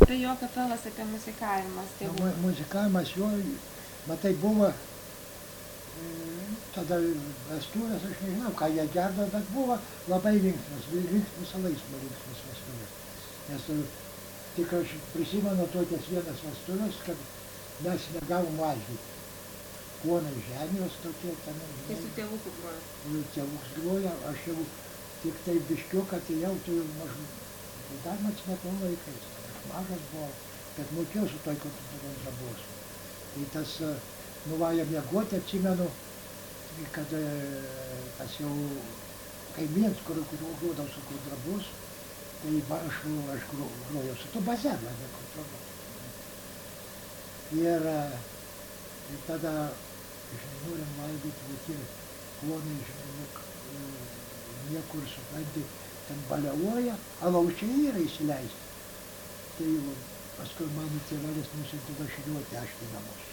Tai jo kapelas apie muzikavimas tėvų. Muzikavimas jo, matai, buvo tada vestuvės, aš nežinau, ką jie gerdavo, bet buvo labai linksmas, visą laiką linksmas vestuvės. Nes tik aš prisimenu tokias vienas vestuvės, kad mes negavom valgyti. Kuonai žemės tokie ten. Tai su tėvuku grojo? Tėvuks groja, aš jau tik tai biškiuką atėjau, tai mažu, dar Smetonių laikais. Aš mažas buvau, bet mokėjau su toj kontrabosų. Tai tas nuvaja miegoti, atsimenu, kad tas jau kaimynas, kur grodau su kontrabosu, tai aš grojau su to bazenu, ne kontrabosu. Ir tada, norim valgyti, va tie klonai, niekur, supranti, ten baliavoja, alaučiai yra įsileisti. Tai paskui mano tėvelis nusiuntė vašiniuoti aš į namus.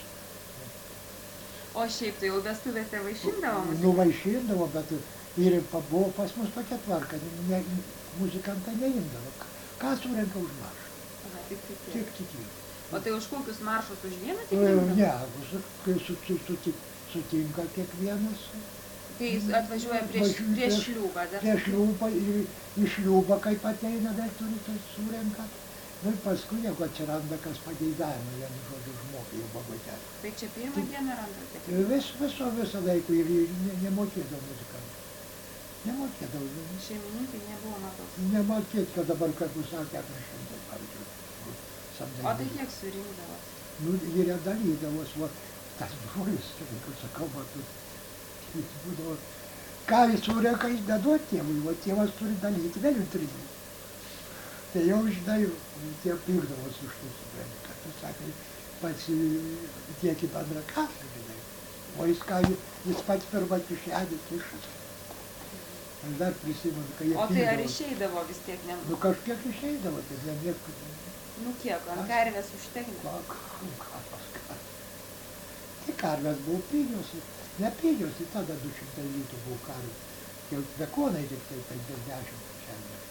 O šiaip tai jau vestuvėse vaišindavo muziką? Nuvaišindavo, bet ir buvo pas mus tokia tvarka, muzikantai neimdavo. Ką surenka už maršą? Tik tiek. O tai už kokius maršus už vieną tik imdavo? Ne, kai sutinka kiekvienas. Kai jis atvažiuoja prieš šliūbą. Prieš šliūbą ir į šliūbą, kaip ateina, dar turi tai surenka. Nu ir paskui, jeigu atsiranda kas pageidavimą, vienu žodžiu žmogui, jau bagotelį. Tai čia pirmą dieną randat? Visą laiką ir nemokėdavo muzikantų. Nemokėdavo. Šeimininkai nebuvo matos? Nemokėt, kad dabar, kaip jūs sakė, 400, pavyzdžiui. O tai kiek surinkdavot? Nu, ir dalydavos, va, tas brolis, kaip sakau, matus, jis būdavo, ką jis surenka, jis neduot tėvui, va, tėvas turi dalyti, vėliau turi. Tai jau, žinai, tie pykdavos už tai, supranti, kad tu sakai, pats tiek į bendrą kasą, žinai. O jis pats per kišenį kišas. Aš dar prisimenu, kai jie pykdavo. O tai ar išeidavo vis tiek? Nu, kažkiek išeidavo, tai ne nieko. Nu kiek, ant karvės užtekdavo? Tai karvės buvo pigios, ne pigios, tai tada 200 litų buvo karvė. Jau bekonai tik tai 50 šiandien.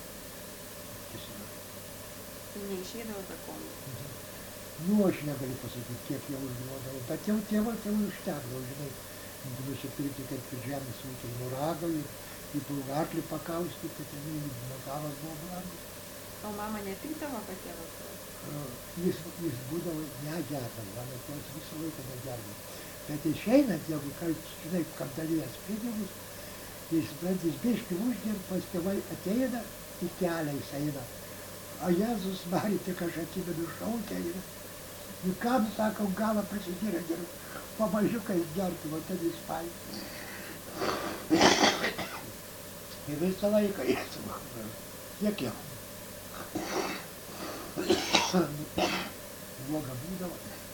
Tai neišeidavo bekonai? Nu, aš negaliu pasakyti, kiek jau užduodavo, bet jau tėvas jau užtekdavo, žinai, nusipirkti kaip žemės ūkiai nurago, į pulgarklį pakaustyti, ten metalas buvo brangus. O mama netikdavo, kad tėvas grojo? Jis būdavo negerdavo, mano tėvas visą laiką negerdavo. Bet išeinant, jeigu, žinai, kad dalyjas pinigus, jis biškį uždirba, pas tėvai ateina, į kelią jis eina. O Jėzus Marija, tik aš atsimenu šaukia ir kam, sakau, galą prisidėrė ir pamažiukai gerti, va ten jis paėmė. Ir visą laiką jis man, tiek jau. Bloga būdavo.